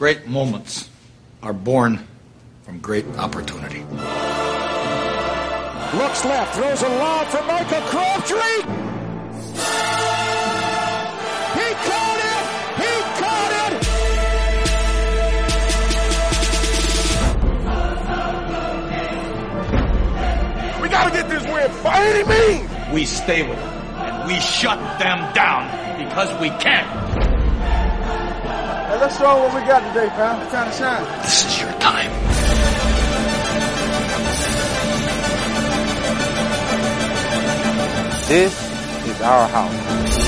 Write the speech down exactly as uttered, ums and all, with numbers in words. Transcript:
Great moments are born from great opportunity. Looks left, throws a lob for Michael Crabtree. He caught it! He caught it! We gotta get this win by any means! We stay with them, and we shut them down because we can. Hey, let's show what we got today, pal. Time to shine. This is your time. This is our house.